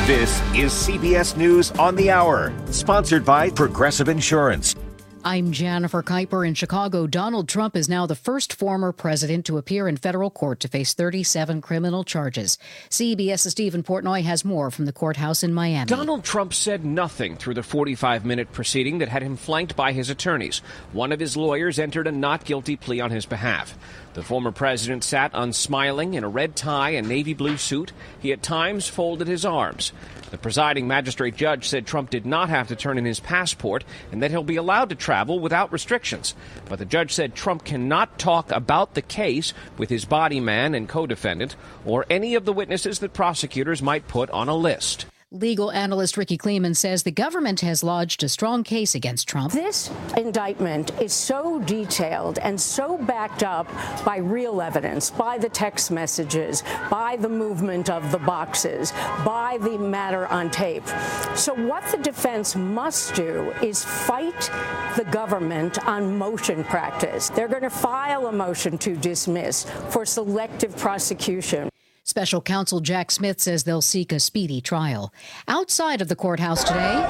This is CBS News on the Hour, sponsored by Progressive Insurance. I'm Jennifer Kuiper in Chicago. Donald Trump is now the first former president to appear in federal court to face 37 criminal charges. CBS's Stephen Portnoy has more from the courthouse in Miami. Donald Trump said nothing through the 45-minute proceeding that had him flanked by his attorneys. One of his lawyers entered a not guilty plea on his behalf. The former president sat unsmiling in a red tie and navy blue suit. He at times folded his arms. The presiding magistrate judge said Trump did not have to turn in his passport and that he'll be allowed to travel without restrictions. But the judge said Trump cannot talk about the case with his body man and co-defendant or any of the witnesses that prosecutors might put on a list. Legal analyst Ricky Kleeman says the government has lodged a strong case against Trump. This indictment is so detailed and so backed up by real evidence, by the text messages, by the movement of the boxes, by the matter on tape. So what the defense must do is fight the government on motion practice. They're going to file a motion to dismiss for selective prosecution. Special counsel Jack Smith says they'll seek a speedy trial. Outside of the courthouse today,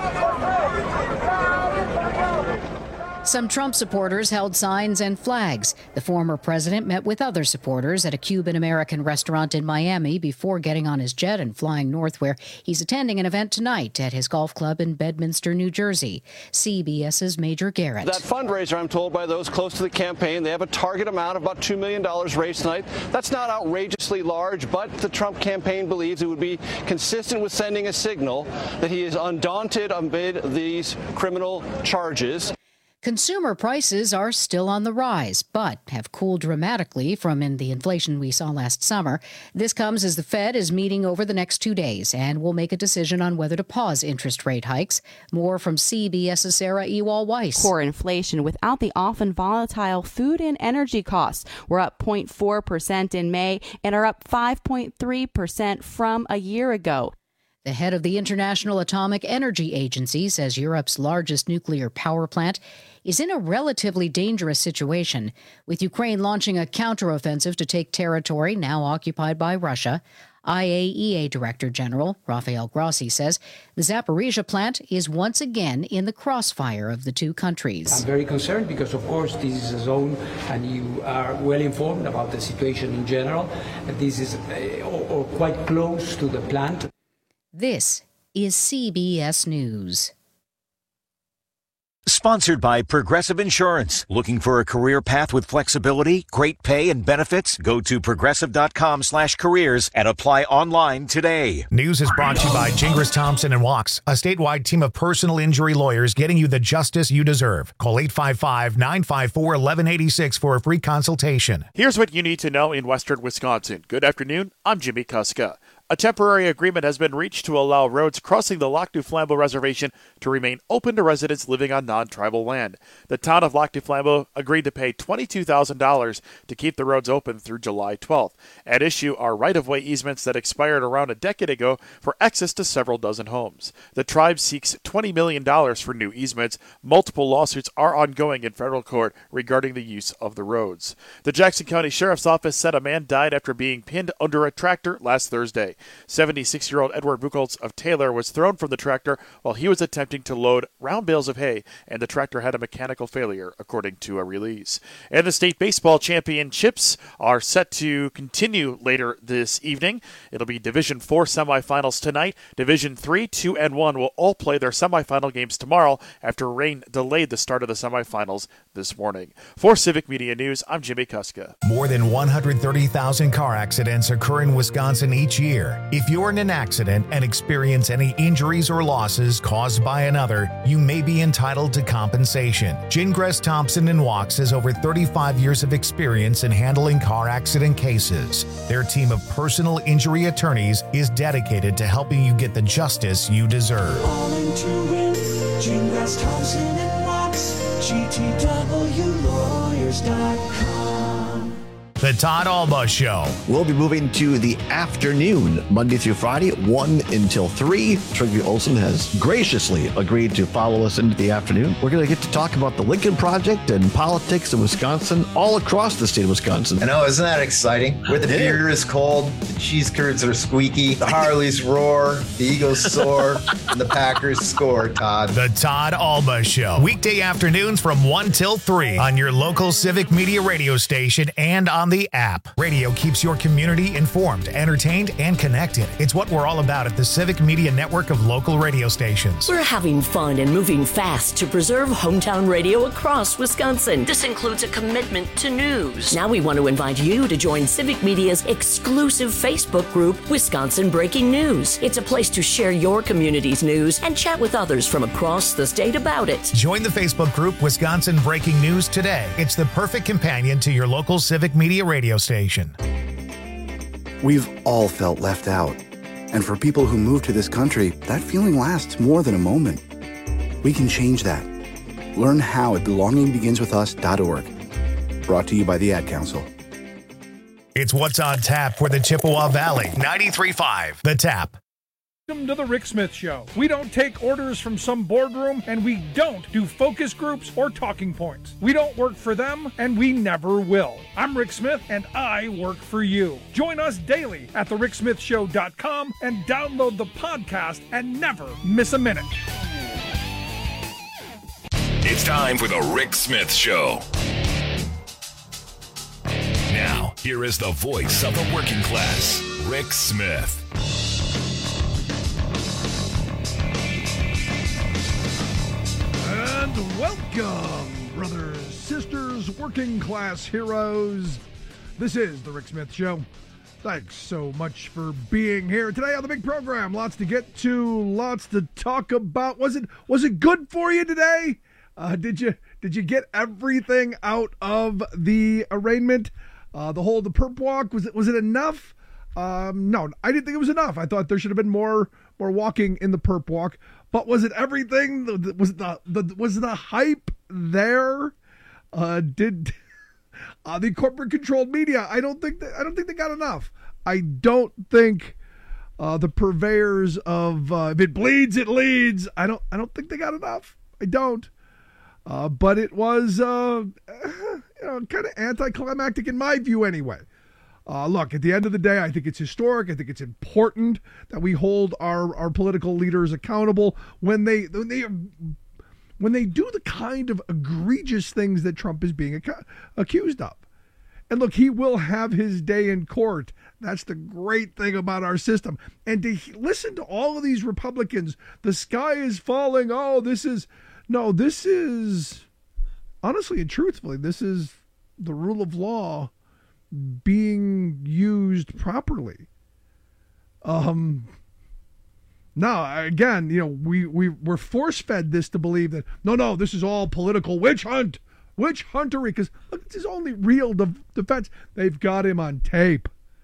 some Trump supporters held signs and flags. The former president met with other supporters at a Cuban-American restaurant in Miami before getting on his jet and flying north, where he's attending an event tonight at his golf club in Bedminster, New Jersey. CBS's Major Garrett. That fundraiser, I'm told by those close to the campaign, they have a target amount of about $2 million raised tonight. That's not outrageously large, but the Trump campaign believes it would be consistent with sending a signal that he is undaunted amid these criminal charges. Consumer prices are still on the rise, but have cooled dramatically from the inflation we saw last summer. This comes as the Fed is meeting over the next 2 days and will make a decision on whether to pause interest rate hikes. More from CBS's Sarah Ewald-Weiss. Core inflation without the often volatile food and energy costs were up 0.4% in May and are up 5.3% from a year ago. The head of the International Atomic Energy Agency says Europe's largest nuclear power plant is in a relatively dangerous situation, with Ukraine launching a counteroffensive to take territory now occupied by Russia. IAEA Director General Rafael Grossi says the Zaporizhzhia plant is once again in the crossfire of the two countries. I'm very concerned because, of course, this is a zone and you are well informed about the situation in general. This is or quite close to the plant. This is CBS News. Sponsored by Progressive Insurance. Looking for a career path with flexibility, great pay, and benefits? Go to progressive.com/careers and apply online today. News is brought to you by Gingras Thompson and Walks, a statewide team of personal injury lawyers getting you the justice you deserve. Call 855-954-1186 for a free consultation. Here's what you need to know in western Wisconsin. Good afternoon. I'm Jimmy Kuska. A temporary agreement has been reached to allow roads crossing the Lac du Flambeau Reservation to remain open to residents living on non-tribal land. The town of Lac du Flambeau agreed to pay $22,000 to keep the roads open through July 12th. At issue are right-of-way easements that expired around a decade ago for access to several dozen homes. The tribe seeks $20 million for new easements. Multiple lawsuits are ongoing in federal court regarding the use of the roads. The Jackson County Sheriff's Office said a man died after being pinned under a tractor last Thursday. 76-year-old Edward Buchholz of Taylor was thrown from the tractor while he was attempting to load round bales of hay, and the tractor had a mechanical failure, according to a release. And the state baseball championships are set to continue later this evening. It'll be Division IV semifinals tonight. Division III, 2, and 1 will all play their semifinal games tomorrow after rain delayed the start of the semifinals this morning. For Civic Media News, I'm Jimmy Kuska. More than 130,000 car accidents occur in Wisconsin each year. If you're in an accident and experience any injuries or losses caused by another, you may be entitled to compensation. Gingras Thompson and Walks has over 35 years of experience in handling car accident cases. Their team of personal injury attorneys is dedicated to helping you get the justice you deserve. All in to win. Gingras Thompson and Walks. GTWlawyers.com. The Todd Alba Show. We'll be moving to the afternoon, Monday through Friday, 1 until 3. Trygve Olsen has graciously agreed to follow us into the afternoon. We're going to get to talk about the Lincoln Project and politics in Wisconsin, all across the state of Wisconsin. I know, isn't that exciting? Where the beer is cold, the cheese curds are squeaky, the Harleys roar, the Eagles soar, and the Packers score, Todd. The Todd Alba Show. Weekday afternoons from 1 till 3 on your local Civic Media radio station and on the app. Radio keeps your community informed, entertained, and connected. It's what we're all about at the Civic Media network of local radio stations. We're having fun and moving fast to preserve hometown radio across Wisconsin. This includes a commitment to news. Now we want to invite you to join Civic Media's exclusive Facebook group, Wisconsin Breaking News. It's a place to share your community's news and chat with others from across the state about it. Join the Facebook group Wisconsin Breaking News today. It's the perfect companion to your local Civic Media radio station. We've all felt left out. And for people who move to this country, that feeling lasts more than a moment. We can change that. Learn how at belongingbeginswithus.org. Brought to you by the Ad Council. It's what's on tap for the Chippewa Valley. 93.5 The Tap. Welcome to the Rick Smith Show. We don't take orders from some boardroom, and we don't do focus groups or talking points. We don't work for them, and we never will. I'm Rick Smith, and I work for you. Join us daily at thericksmithshow.com and download the podcast and never miss a minute. It's time for the Rick Smith Show. Now, here is the voice of the working class, Rick Smith. And welcome, brothers, sisters, working class heroes. This is the Rick Smith Show. Thanks so much for being here today on the big program. Lots to get to, lots to talk about. Was it good for you today? Did you get everything out of the arraignment? The perp walk, was it enough? No, I didn't think it was enough. I thought there should have been more walking in the perp walk. But was it everything? Was the hype there? Did the corporate controlled media? I don't think they got enough. I don't think the purveyors of if it bleeds, it leads. I don't think they got enough. I don't. But it was kind of anticlimactic in my view anyway. Look, at the end of the day, I think it's historic. I think it's important that we hold our political leaders accountable when they do the kind of egregious things that Trump is being accused of. And look, he will have his day in court. That's the great thing about our system. And to listen to all of these Republicans, the sky is falling. Oh, this is honestly and truthfully, this is the rule of law being used properly. Now again, we're force-fed this to believe that no, this is all political witch huntery, because look, it's his only real defense. They've got him on tape.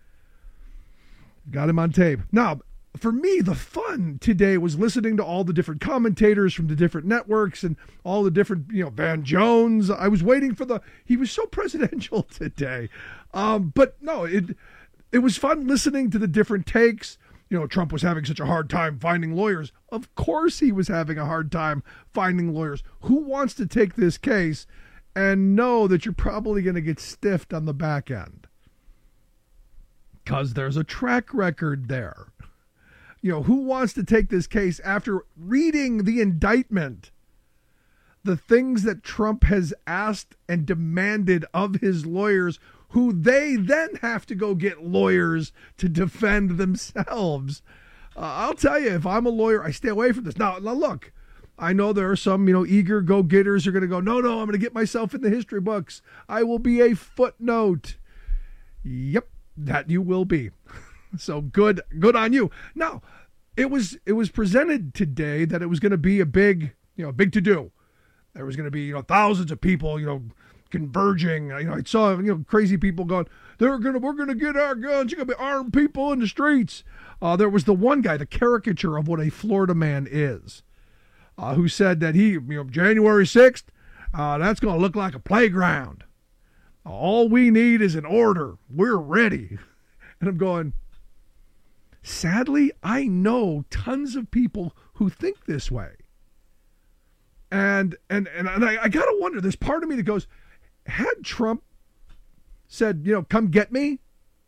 Now, for me, the fun today was listening to all the different commentators from the different networks and all the different, Van Jones. I was waiting for he was so presidential today. But no, it was fun listening to the different takes. Trump was having such a hard time finding lawyers. Of course he was having a hard time finding lawyers. Who wants to take this case and know that you're probably going to get stiffed on the back end? Because there's a track record there. Who wants to take this case after reading the indictment, the things that Trump has asked and demanded of his lawyers, who they then have to go get lawyers to defend themselves? I'll tell you, if I'm a lawyer, I stay away from this. Now look, I know there are some, eager go-getters who are going to go, no, I'm going to get myself in the history books. I will be a footnote. Yep, that you will be. So good on you. Now, it was presented today that it was going to be a big to-do. There was going to be, thousands of people, converging. I saw, crazy people going, we're going to get our guns. You're going to be armed people in the streets. There was the one guy, the caricature of what a Florida man is, who said that he, January 6th, that's going to look like a playground. All we need is an order. We're ready. And I'm going, sadly, I know tons of people who think this way. And I got to wonder, there's part of me that goes, had Trump said, come get me,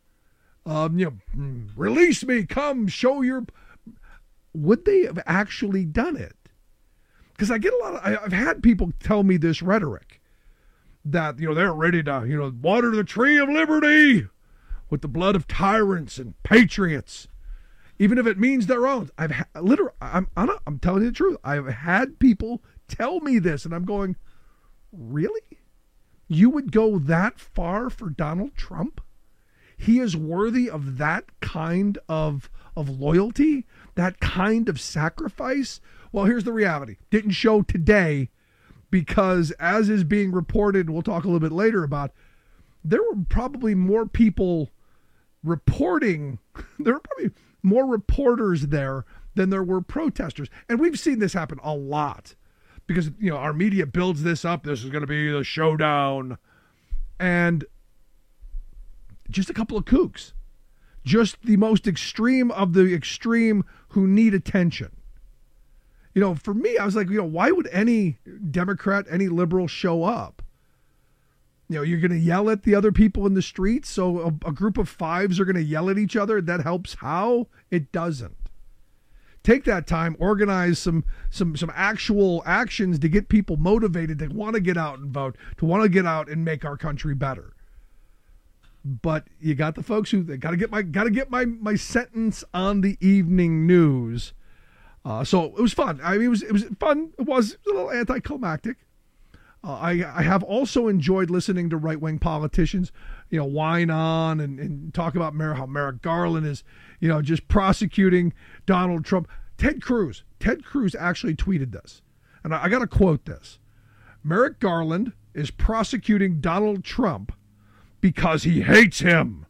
release me, come show your, would they have actually done it? Because I get I've had people tell me this rhetoric that, they're ready to, water the tree of liberty with the blood of tyrants and patriots, even if it means their own. I'm telling you the truth. I've had people tell me this, and I'm going, really? You would go that far for Donald Trump? He is worthy of that kind of loyalty, that kind of sacrifice? Well, here's the reality. Didn't show today because, as is being reported, and we'll talk a little bit later about, there were probably more people reporting. There were probably more reporters there than there were protesters. And we've seen this happen a lot because, our media builds this up. This is going to be the showdown. And just a couple of kooks. Just the most extreme of the extreme who need attention. For me, I was like, why would any Democrat, any liberal show up? You're going to yell at the other people in the streets, so a group of fives are going to yell at each other. That helps how? It doesn't. Take that time, organize some actual actions to get people motivated to want to get out and vote, to want to get out and make our country better. But you got the folks who got to get my sentence on the evening news. So it was fun. I mean, it was fun. It was a little anticlimactic. I have also enjoyed listening to right-wing politicians, whine on and talk about how Merrick Garland is, just prosecuting Donald Trump. Ted Cruz actually tweeted this, and I got to quote this. Merrick Garland is prosecuting Donald Trump because he hates him.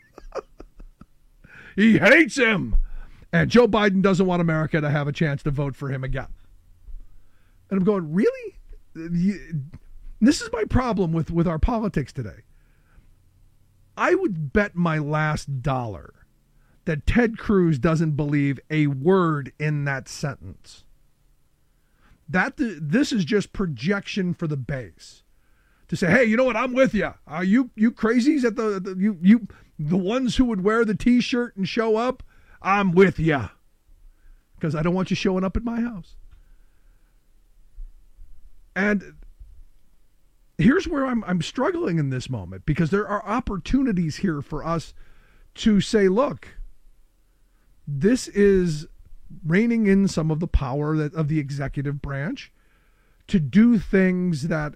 He hates him. And Joe Biden doesn't want America to have a chance to vote for him again. And I'm going, really? This is my problem with our politics today. I would bet my last dollar that Ted Cruz doesn't believe a word in that sentence. This is just projection for the base. To say, hey, you know what? I'm with you. You crazies at the ones who would wear the T-shirt and show up. I'm with you, because I don't want you showing up at my house. And here's where I'm struggling in this moment, because there are opportunities here for us to say, look, this is reining in some of the power of the executive branch to do things that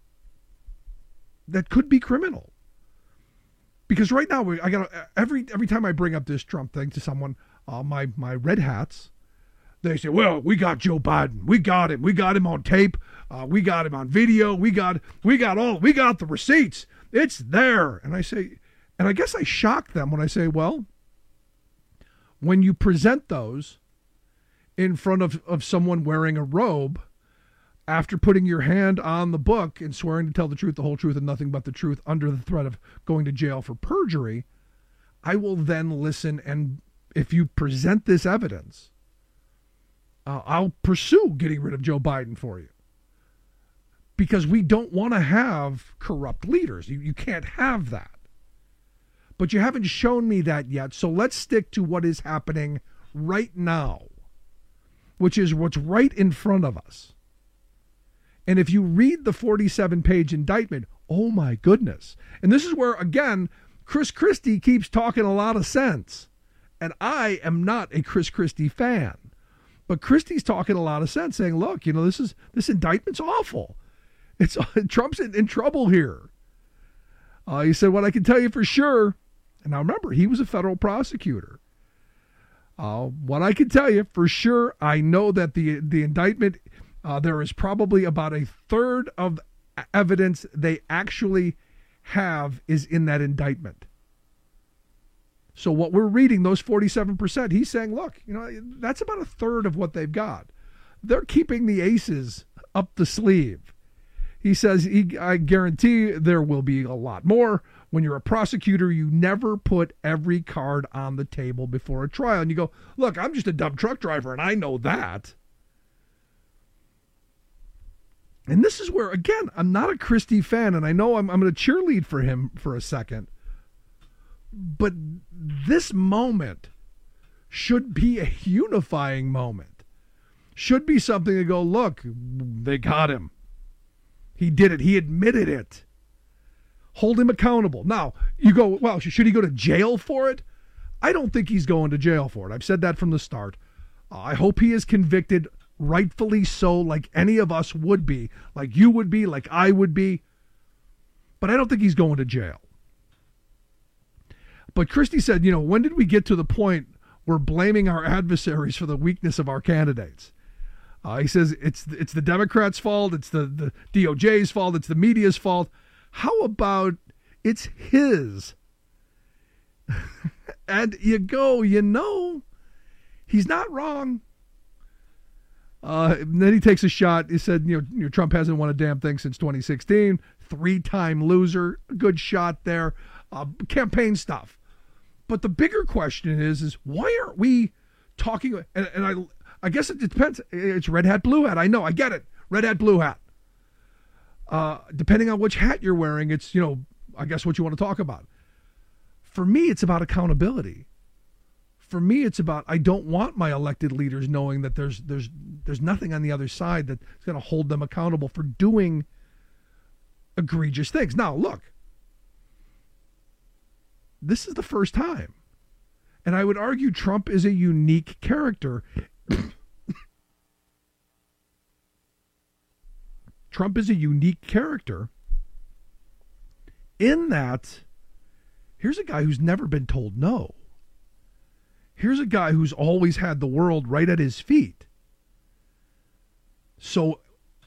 could be criminal. Because right now, I got every time I bring up this Trump thing to someone, my red hats, they say, "Well, we got Joe Biden. We got him on tape. We got him on video. We got the receipts. It's there." And I say, and I guess I shock them when I say, well, when you present those in front of someone wearing a robe, after putting your hand on the book and swearing to tell the truth, the whole truth, and nothing but the truth under the threat of going to jail for perjury, I will then listen, and if you present this evidence, I'll pursue getting rid of Joe Biden for you. Because we don't want to have corrupt leaders. You can't have that. But you haven't shown me that yet, so let's stick to what is happening right now, which is what's right in front of us. And if you read the 47-page indictment, oh my goodness. And this is where, again, Chris Christie keeps talking a lot of sense. And I am not a Chris Christie fan. But Christie's talking a lot of sense, saying, look, this indictment's awful. Trump's in trouble here. He said, what I can tell you for sure, and now remember, he was a federal prosecutor. What I can tell you for sure, I know that the indictment, there is probably about a third of evidence they actually have is in that indictment. So what we're reading, those 47%, he's saying, look, that's about a third of what they've got. They're keeping the aces up the sleeve. He says, I guarantee there will be a lot more. When you're a prosecutor, you never put every card on the table before a trial. And you go, look, I'm just a dumb truck driver, and I know that. And this is where, again, I'm not a Christie fan, and I know I'm going to cheerlead for him for a second. But this moment should be a unifying moment. Should be something to go, look, they got him. He did it. He admitted it. Hold him accountable. Now, you go, well, should he go to jail for it? I don't think he's going to jail for it. I've said that from the start. I hope he is convicted, rightfully so, like any of us would be, like you would be, like I would be. But I don't think he's going to jail. But Christie said, when did we get to the point where blaming our adversaries for the weakness of our candidates? He says it's the Democrats' fault, it's the DOJ's fault, it's the media's fault. How about it's his? And you go, he's not wrong. And then he takes a shot. He said, Trump hasn't won a damn thing since 2016. 3-time loser. Good shot there. Campaign stuff. But the bigger question is why aren't we talking? And I guess it depends. It's red hat, blue hat. I know. I get it. Red hat, blue hat. Depending on which hat you're wearing, it's, I guess what you want to talk about. For me, it's about accountability. For me, it's about, I don't want my elected leaders knowing that there's nothing on the other side that's going to hold them accountable for doing egregious things. Now, look, this is the first time. And I would argue Trump is a unique character. Trump is a unique character in that here's a guy who's never been told no. Here's a guy who's always had the world right at his feet. So,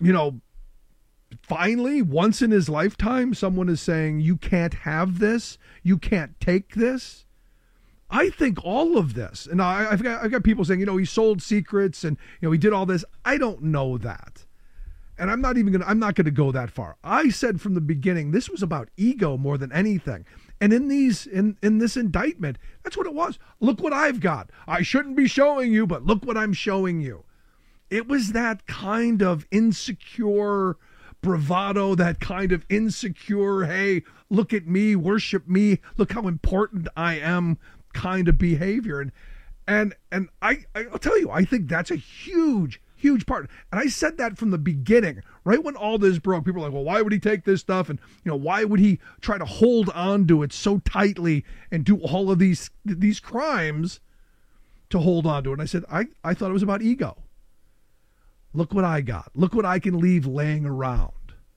finally, once in his lifetime, someone is saying, you can't have this, you can't take this. I think all of this, and I've got people saying, he sold secrets and, he did all this. I don't know that. And I'm not going to go that far. I said from the beginning, this was about ego more than anything. And in this indictment, that's what it was. Look what I've got. I shouldn't be showing you, but look what I'm showing you. It was that kind of insecure bravado, that kind of insecure, hey, look at me, worship me, look how important I am kind of behavior. And I'll tell you, I think that's a huge part. And I said that from the beginning, right when all this broke. People are like, well, why would he take this stuff? And, why would he try to hold on to it so tightly and do all of these crimes to hold on to it? And I said, I thought it was about ego. Look what I got. Look what I can leave laying around.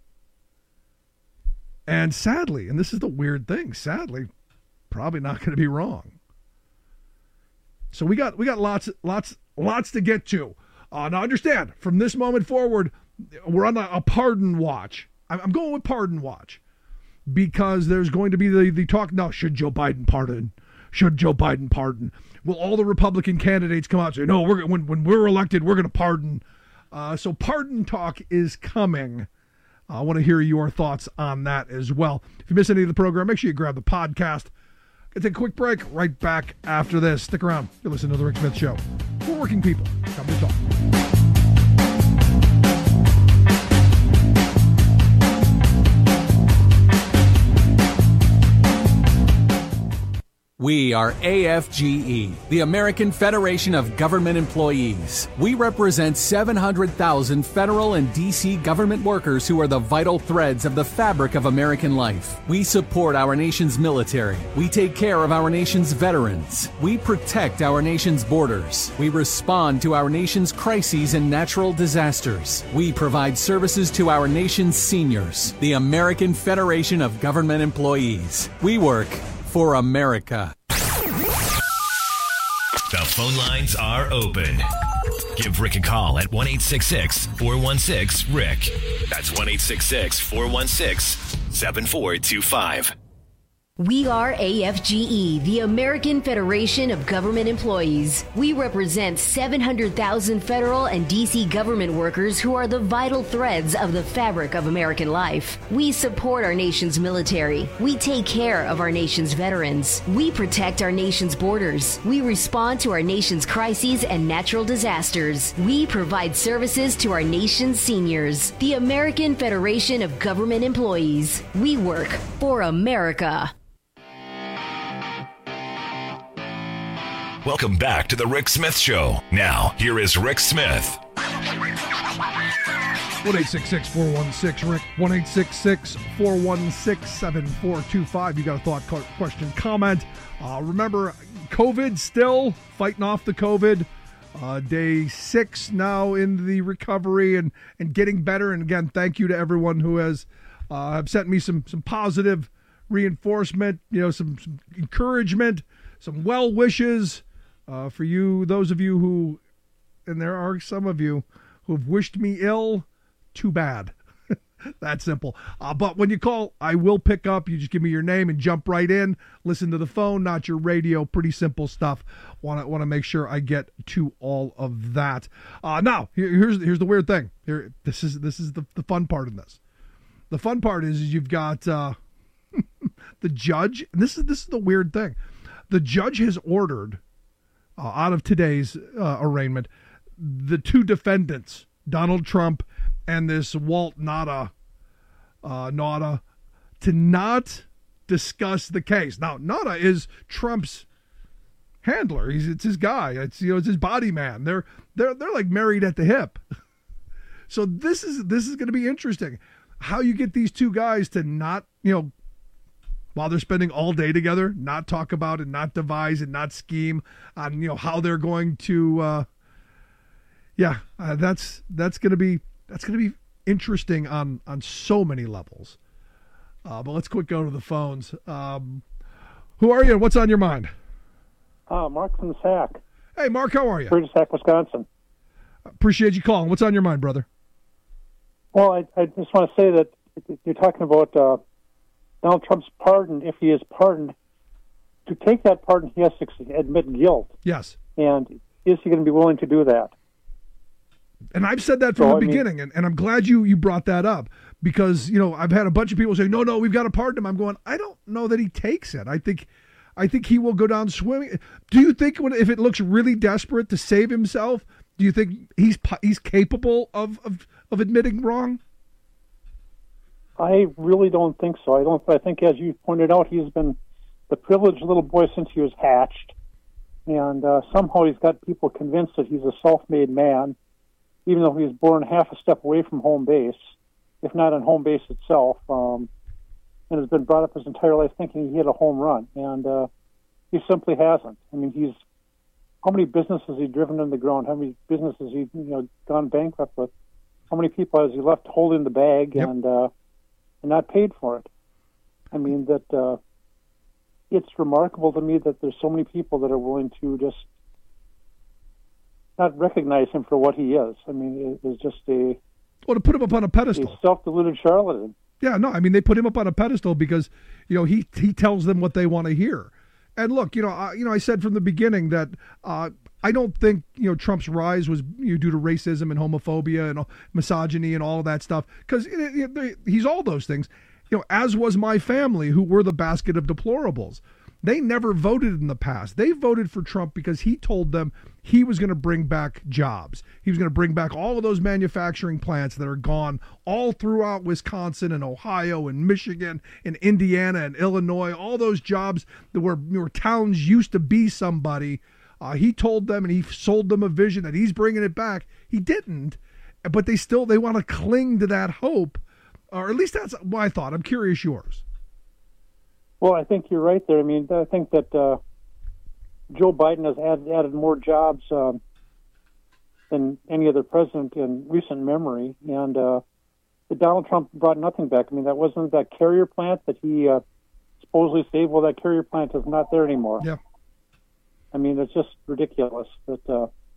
And sadly, and this is the weird thing, sadly, probably not going to be wrong. So we got lots to get to. Now understand, from this moment forward, we're on a pardon watch. I'm going with pardon watch because there's going to be the talk now. Should Joe Biden pardon? Should Joe Biden pardon? Will all the Republican candidates come out and say, no, when we're elected, we're going to pardon? So pardon talk is coming. I want to hear your thoughts on that as well. If you miss any of the program, make sure you grab the podcast. Gonna take a quick break. Right back after this. Stick around. You're listening to The Rick Smith Show. For working people. Come to talk. We are AFGE, the American Federation of Government Employees. We represent 700,000 federal and D.C. government workers who are the vital threads of the fabric of American life. We support our nation's military. We take care of our nation's veterans. We protect our nation's borders. We respond to our nation's crises and natural disasters. We provide services to our nation's seniors. The American Federation of Government Employees. We work for America. The phone lines are open. Give Rick a call at 1-866-416-RICK. That's 1-866-416-7425. We are AFGE, the American Federation of Government Employees. We represent 700,000 federal and D.C. government workers who are the vital threads of the fabric of American life. We support our nation's military. We take care of our nation's veterans. We protect our nation's borders. We respond to our nation's crises and natural disasters. We provide services to our nation's seniors. The American Federation of Government Employees. We work for America. Welcome back to the Rick Smith Show. Now, here is Rick Smith. 1-866-416-RICK, 1-866-416-7425. You got a thought, question, comment. Remember, COVID still, fighting off the COVID. Day 6 now in the recovery and getting better. And again, thank you to everyone who has have sent me some positive reinforcement, some encouragement, some well wishes. For you, those of you who, and there are some of you who have wished me ill, too bad. That simple. But when you call, I will pick up. You just give me your name and jump right in. Listen to the phone, not your radio. Pretty simple stuff. Want to make sure I get to all of that. Now, here's the weird thing. This is the fun part in this. The fun part is you've got the judge, and this is the weird thing. The judge has ordered, out of today's arraignment, the two defendants, Donald Trump and this Walt Nauta, to not discuss the case. Now, Nauta is Trump's handler. It's his guy. It's his body man. They're like married at the hip. So this is going to be interesting. How you get these two guys to not, while they're spending all day together, not talk about and not devise and not scheme on, how they're going to, that's going to be interesting on so many levels. But let's quick go to the phones. Who are you? What's on your mind? Mark from the Sac. Hey, Mark, how are you? Sac, Wisconsin. Appreciate you calling. What's on your mind, brother? Well, I just want to say that you're talking about Donald Trump's pardon. If he is pardoned, to take that pardon, he has to admit guilt. Yes. And is he going to be willing to do that? And I've said that from the beginning, and I'm glad you brought that up, because, I've had a bunch of people say, no, we've got to pardon him. I'm going, I don't know that he takes it. I think he will go down swimming. Do you think if it looks really desperate to save himself, do you think he's capable of admitting wrong? I really don't think so. I think, as you pointed out, he's been the privileged little boy since he was hatched, and somehow he's got people convinced that he's a self-made man, even though he was born half a step away from home base, if not on home base itself, and has been brought up his entire life thinking he hit a home run, and he simply hasn't. I mean, how many businesses has he driven in the ground? How many businesses has he gone bankrupt with? How many people has he left holding the bag and not paid for it? I mean, that it's remarkable to me that there's so many people that are willing to just not recognize him for what he is. I mean, it is just to put him up on a pedestal. A self-deluded charlatan. Yeah, no, I mean, they put him up on a pedestal because, he tells them what they want to hear. And look, I said from the beginning that I don't think, Trump's rise was due to racism and homophobia and misogyny and all of that stuff, because he's all those things, as was my family, who were the basket of deplorables. They never voted in the past. They voted for Trump because he told them he was going to bring back jobs. He was going to bring back all of those manufacturing plants that are gone all throughout Wisconsin and Ohio and Michigan and Indiana and Illinois, all those jobs that were towns used to be somebody. He told them, and he sold them a vision that he's bringing it back. He didn't, but they want to cling to that hope, or at least that's what I thought. I'm curious yours. Well, I think you're right there. I mean, I think that Joe Biden has added more jobs than any other president in recent memory, and Donald Trump brought nothing back. I mean, that wasn't that carrier plant that he supposedly saved. Well, that carrier plant is not there anymore. Yeah. I mean, it's just ridiculous. But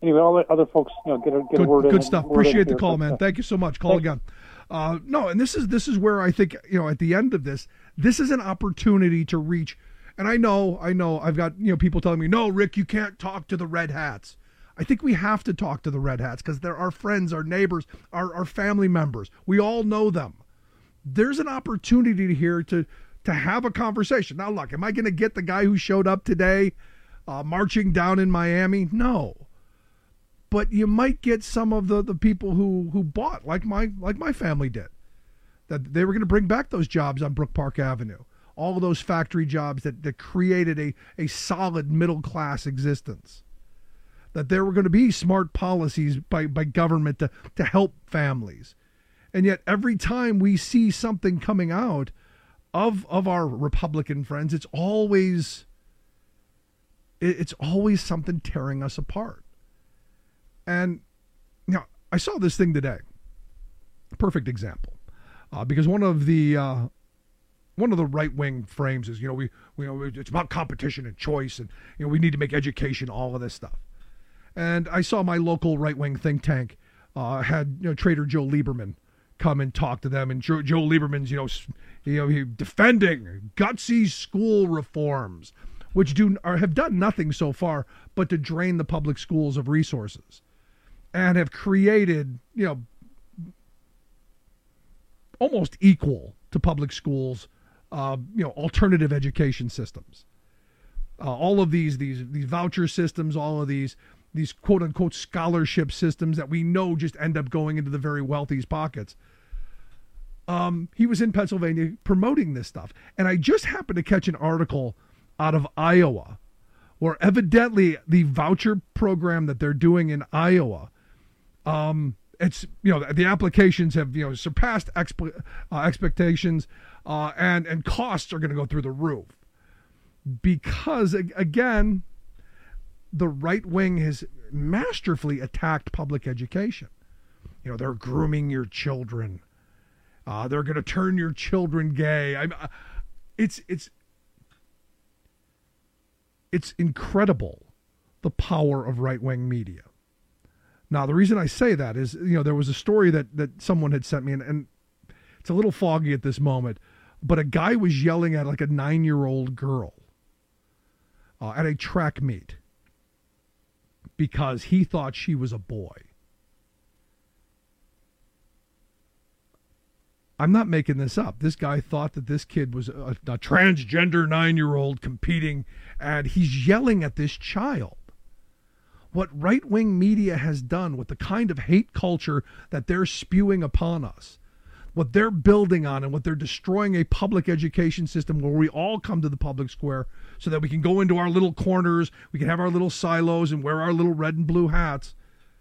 anyway, all the other folks, get a word in. Good stuff. Appreciate the call, man. Thank you so much. Call again. No, and this is where I think, at the end of this is an opportunity to reach. And I know I've got, people telling me, no, Rick, you can't talk to the red hats. I think we have to talk to the red hats because they're our friends, our neighbors, our family members. We all know them. There's an opportunity here to have a conversation. Now, look, am I going to get the guy who showed up today marching down in Miami? No. But you might get some of the people who bought, like my family did, that they were going to bring back those jobs on Brook Park Avenue. All of those factory jobs that created a solid middle-class existence. That there were going to be smart policies by government to help families. And yet every time we see something coming out of our Republican friends, it's always something tearing us apart. And I saw this thing today. Perfect example. Because one of the right-wing frames is, we it's about competition and choice, and we need to make education, all of this stuff. And I saw my local right-wing think tank had Trader Joe Lieberman come and talk to them, and Joe Lieberman's he defending gutsy school reforms, which have done nothing so far but to drain the public schools of resources, and have created almost equal to public schools alternative education systems. All of these voucher systems, all of these quote-unquote scholarship systems that we know just end up going into the very wealthy's pockets. He was in Pennsylvania promoting this stuff. And I just happened to catch an article out of Iowa where evidently the voucher program that they're doing in Iowa, it's the applications have surpassed expectations, and costs are going to go through the roof. Because, again, the right wing has masterfully attacked public education. They're grooming your children. They're going to turn your children gay. It's incredible, the power of right wing media. Now, the reason I say that is, there was a story that someone had sent me, and it's a little foggy at this moment, but a guy was yelling at like a 9-year-old girl at a track meet because he thought she was a boy. I'm not making this up. This guy thought that this kid was a transgender 9-year-old competing, and he's yelling at this child. What right-wing media has done with the kind of hate culture that they're spewing upon us, what they're building on, and what they're destroying a public education system where we all come to the public square so that we can go into our little corners, we can have our little silos and wear our little red and blue hats.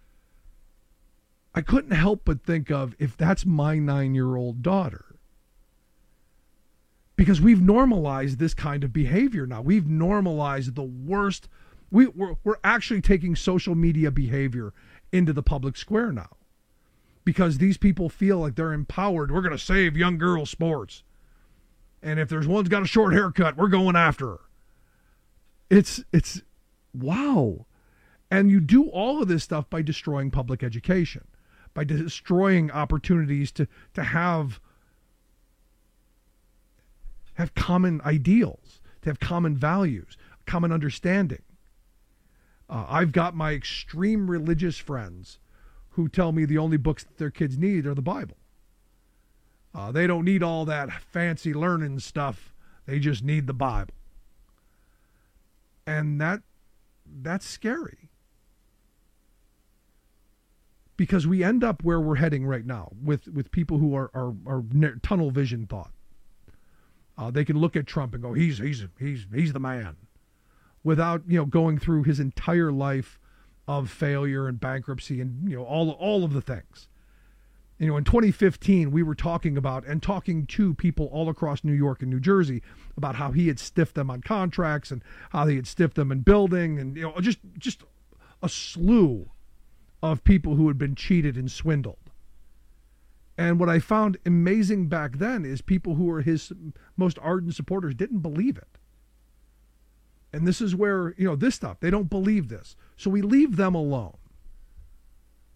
I couldn't help but think of, if that's my 9-year-old daughter. Because we've normalized this kind of behavior now. We've normalized the worst. We're actually taking social media behavior into the public square now. Because these people feel like they're empowered. We're going to save young girls' sports. And if there's one's got a short haircut, we're going after her. It's wow. And you do all of this stuff by destroying public education, by destroying opportunities to have common ideals, to have common values, common understanding. I've got my extreme religious friends who tell me the only books that their kids need are the Bible. They don't need all that fancy learning stuff. They just need the Bible. And that's scary. Because we end up where we're heading right now with people who are tunnel vision thought. They can look at Trump and go, he's the man, without going through his entire life of failure and bankruptcy and all of the things. In 2015 we were talking to people all across New York and New Jersey about how he had stiffed them on contracts and how he had stiffed them in building, and just a slew of people who had been cheated and swindled. And what I found amazing back then is people who were his most ardent supporters didn't believe it. And this is where, this stuff, they don't believe this. So we leave them alone.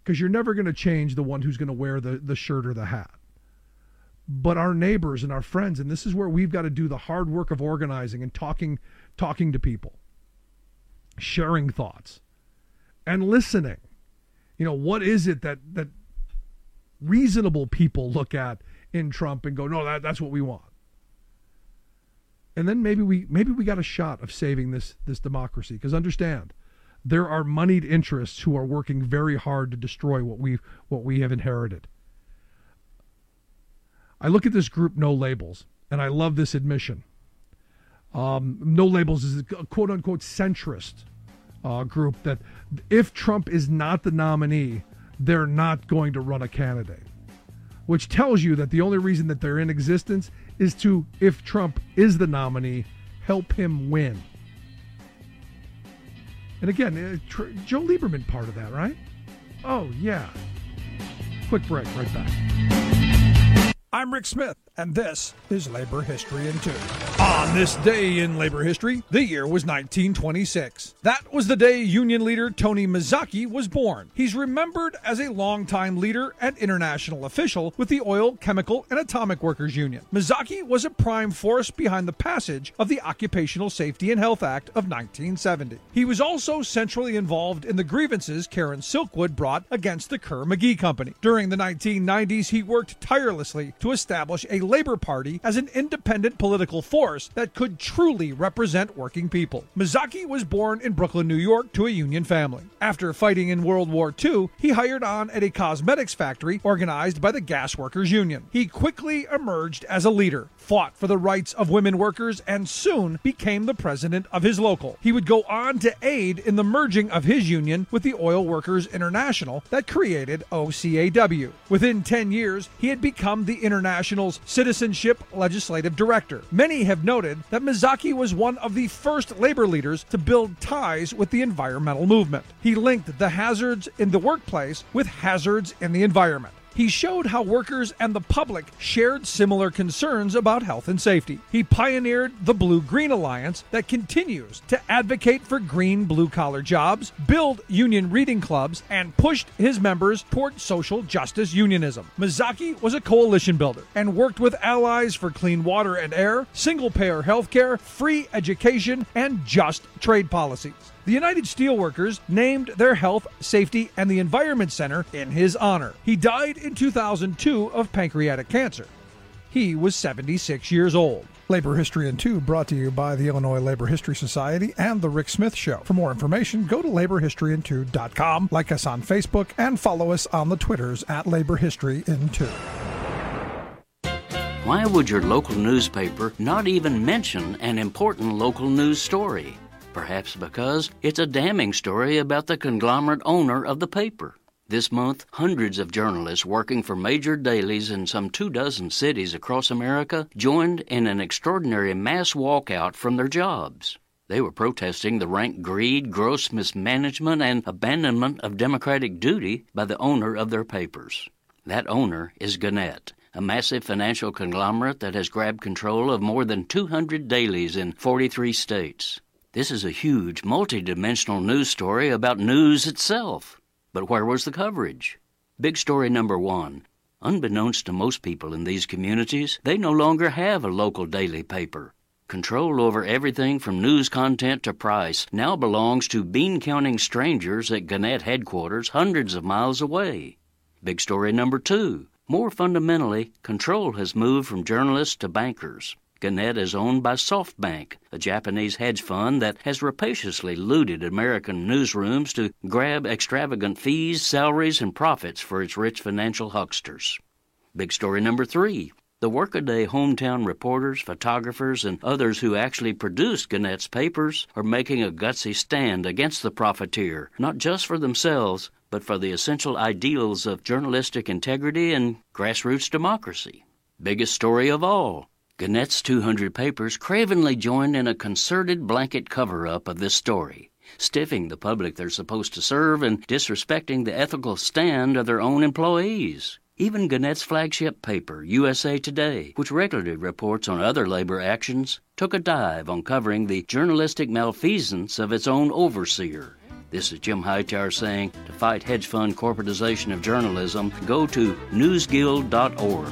because you're never going to change the one who's going to wear the shirt or the hat. But our neighbors and our friends, and this is where we've got to do the hard work of organizing and talking to people, sharing thoughts, and listening. What is it that reasonable people look at in Trump and go, no, that's what we want. And then maybe we got a shot of saving this democracy. Because understand, there are moneyed interests who are working very hard to destroy what we have inherited. I look at this group, No Labels, and I love this admission. No Labels is a quote-unquote centrist group that if Trump is not the nominee, they're not going to run a candidate, which tells you that the only reason that they're in existence is to, if Trump is the nominee, help him win. And again, Joe Lieberman part of that, right? Oh, yeah. Quick break, right back. I'm Rick Smith, and this is Labor History in 2. On this day in labor history, the year was 1926. That was the day union leader Tony Mazzocchi was born. He's remembered as a longtime leader and international official with the Oil, Chemical, and Atomic Workers Union. Mazzocchi was a prime force behind the passage of the Occupational Safety and Health Act of 1970. He was also centrally involved in the grievances Karen Silkwood brought against the Kerr-McGee Company. During the 1990s, he worked tirelessly to establish a labor party as an independent political force that could truly represent working people. Mazzocchi was born in Brooklyn, New York, to a union family. After fighting in World War II, he hired on at a cosmetics factory organized by the Gas Workers Union. He quickly emerged as a leader, fought for the rights of women workers, and soon became the president of his local. He would go on to aid in the merging of his union with the Oil Workers International that created OCAW. Within 10 years, he had become the International's Citizenship Legislative Director. Many have noted that Mazzocchi was one of the first labor leaders to build ties with the environmental movement. He linked the hazards in the workplace with hazards in the environment. He showed how workers and the public shared similar concerns about health and safety. He pioneered the Blue-Green Alliance that continues to advocate for green blue-collar jobs, build union reading clubs, and pushed his members toward social justice unionism. Mazzocchi was a coalition builder and worked with allies for clean water and air, single-payer health care, free education, and just trade policies. The United Steelworkers named their Health, Safety, and the Environment Center in his honor. He died in 2002 of pancreatic cancer. He was 76 years old. Labor History in 2 brought to you by the Illinois Labor History Society and The Rick Smith Show. For more information, go to laborhistoryin2.com, like us on Facebook, and follow us on the Twitters at Labor History in 2. Why would your local newspaper not even mention an important local news story? Perhaps because it's a damning story about the conglomerate owner of the paper. This month, hundreds of journalists working for major dailies in some 24 cities across America joined in an extraordinary mass walkout from their jobs. They were protesting the rank greed, gross mismanagement, and abandonment of democratic duty by the owner of their papers. That owner is Gannett, a massive financial conglomerate that has grabbed control of more than 200 dailies in 43 states. This is a huge, multidimensional news story about news itself. But where was the coverage? Big story number 1. Unbeknownst to most people in these communities, they no longer have a local daily paper. Control over everything from news content to price now belongs to bean-counting strangers at Gannett headquarters hundreds of miles away. Big story number 2. More fundamentally, control has moved from journalists to bankers. Gannett is owned by SoftBank, a Japanese hedge fund that has rapaciously looted American newsrooms to grab extravagant fees, salaries, and profits for its rich financial hucksters. Big story number 3. The workaday hometown reporters, photographers, and others who actually produce Gannett's papers are making a gutsy stand against the profiteer, not just for themselves, but for the essential ideals of journalistic integrity and grassroots democracy. Biggest story of all. Gannett's 200 papers cravenly joined in a concerted blanket cover-up of this story, stiffing the public they're supposed to serve and disrespecting the ethical stand of their own employees. Even Gannett's flagship paper, USA Today, which regularly reports on other labor actions, took a dive on covering the journalistic malfeasance of its own overseer. This is Jim Hightower saying, to fight hedge fund corporatization of journalism, go to newsguild.org.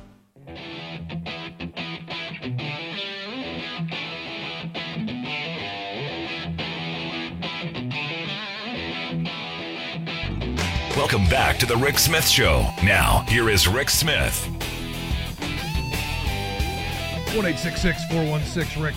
Welcome back to the Rick Smith Show. Now, here is Rick Smith. 1-866-416-RICK,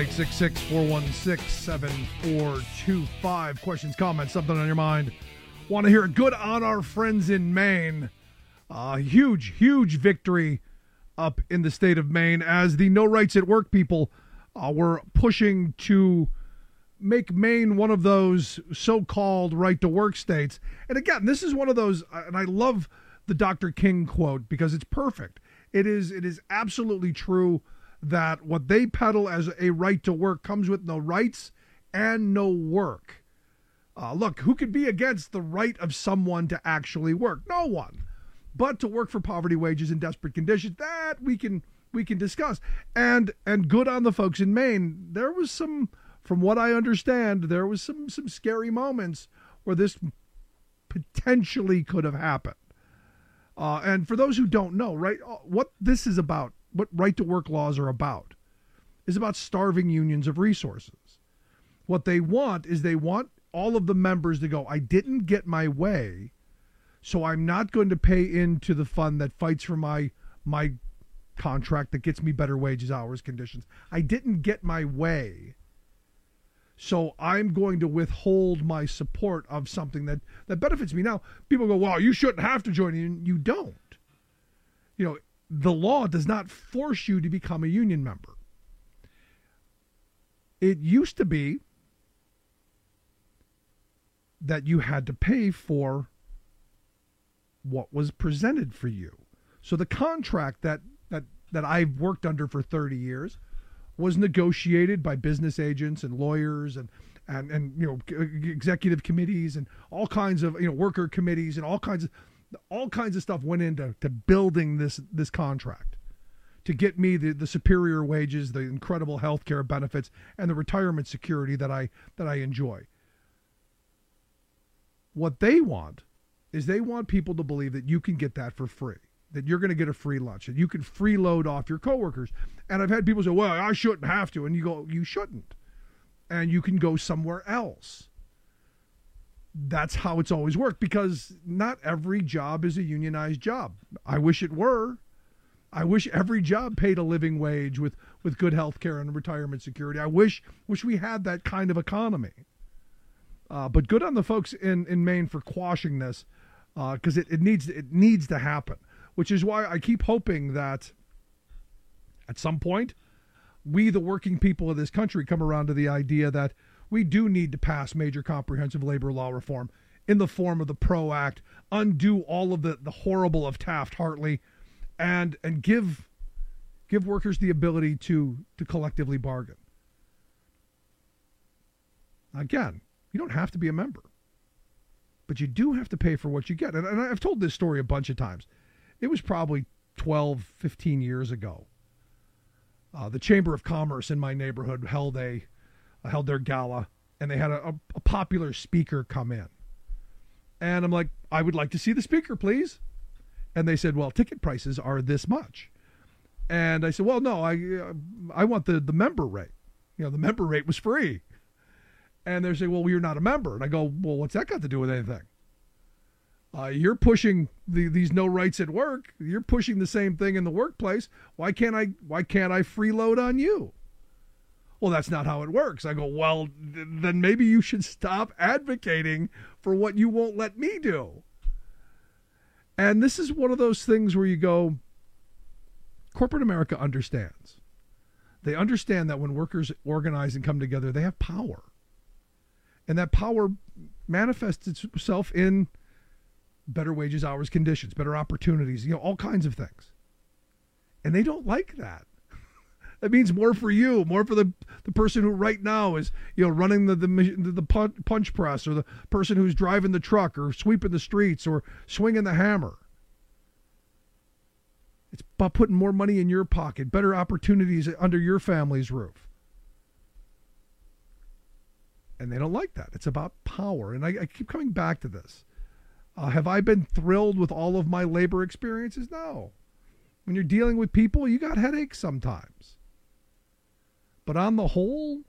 1-866-416-7425. Questions, comments, something on your mind. Want to hear it? Good on our friends in Maine. Huge victory up in the state of Maine as the No Rights at Work people were pushing to make Maine one of those so-called right-to-work states. And again, this is one of those, and I love the Dr. King quote because it's perfect. It is absolutely true that what they peddle as a right to work comes with no rights and no work. Look, who could be against the right of someone to actually work? No one. But to work for poverty wages in desperate conditions, that we can discuss. And good on the folks in Maine. There was some, from what I understand, there was some scary moments where this potentially could have happened. And for those who don't know, right, what this is about, what right-to-work laws are about, is about starving unions of resources. What they want is they want all of the members to go, I didn't get my way, so I'm not going to pay into the fund that fights for my contract that gets me better wages, hours, conditions. I didn't get my way, so I'm going to withhold my support of something that benefits me. Now, people go, well, you shouldn't have to join a union. You don't. You know, the law does not force you to become a union member. It used to be that you had to pay for what was presented for you. So the contract that I've worked under for 30 years was negotiated by business agents and lawyers and you know, executive committees and all kinds of, you know, worker committees and all kinds of stuff went into building this contract to get me the superior wages, the incredible health care benefits, and the retirement security that I enjoy. What they want is they want people to believe that you can get that for free, that you're going to get a free lunch, that you can freeload off your coworkers. And I've had people say, well, I shouldn't have to. And you go, you shouldn't. And you can go somewhere else. That's how it's always worked, because not every job is a unionized job. I wish it were. I wish every job paid a living wage with good health care and retirement security. I wish we had that kind of economy. But good on the folks in Maine for quashing this, because it needs to happen, which is why I keep hoping that at some point we, the working people of this country, come around to the idea that we do need to pass major comprehensive labor law reform in the form of the PRO Act, undo all of the horrible of Taft-Hartley, and give workers the ability to collectively bargain. Again, you don't have to be a member, but you do have to pay for what you get. And I've told this story a bunch of times. It was probably 12, 15 years ago. The Chamber of Commerce in my neighborhood held their gala, and they had a popular speaker come in. And I'm like, I would like to see the speaker, please. And they said, well, ticket prices are this much. And I said, well, no, I want the member rate. You know, the member rate was free. And they're saying, well, you're not a member. And I go, well, what's that got to do with anything? You're pushing these no rights at work. You're pushing the same thing in the workplace. Why can't I freeload on you? Well, that's not how it works. I go, well, then maybe you should stop advocating for what you won't let me do. And this is one of those things where you go, corporate America understands. They understand that when workers organize and come together, they have power. And that power manifests itself in better wages, hours, conditions, better opportunities, you know, all kinds of things. And they don't like that. That means more for you, more for the person who right now is, you know, running the punch press, or the person who's driving the truck or sweeping the streets or swinging the hammer. It's about putting more money in your pocket, better opportunities under your family's roof. And they don't like that. It's about power. And I keep coming back to this. Have I been thrilled with all of my labor experiences? No. When you're dealing with people, you got headaches sometimes. But on the whole,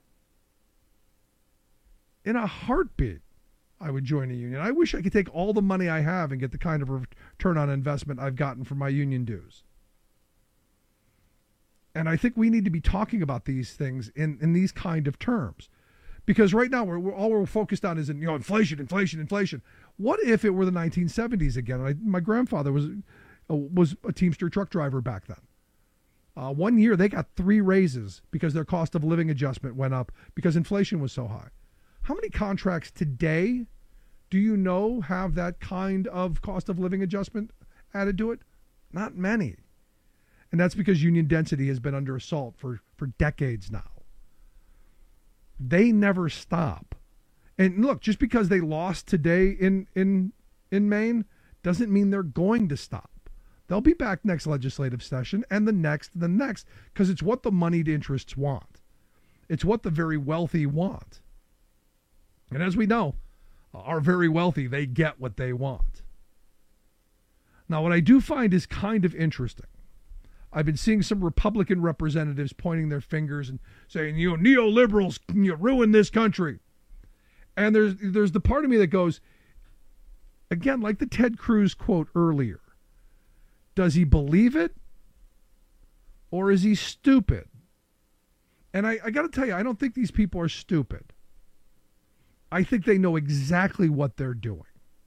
in a heartbeat, I would join a union. I wish I could take all the money I have and get the kind of return on investment I've gotten from my union dues. And I think we need to be talking about these things in these kind of terms. Because right now, we're focused on is inflation. What if it were the 1970s again? My grandfather was a Teamster truck driver back then. 1 year, they got 3 raises because their cost of living adjustment went up because inflation was so high. How many contracts today do you know have that kind of cost of living adjustment added to it? Not many. And that's because union density has been under assault for decades now. They never stop. And look, just because they lost today in Maine doesn't mean they're going to stop. They'll be back next legislative session and the next, because it's what the moneyed interests want. It's what the very wealthy want. And as we know, our very wealthy, they get what they want. Now, what I do find is kind of interesting. I've been seeing some Republican representatives pointing their fingers and saying, neoliberals ruin this country. And there's the part of me that goes, again, like the Ted Cruz quote earlier, does he believe it or is he stupid? And I got to tell you, I don't think these people are stupid. I think they know exactly what they're doing.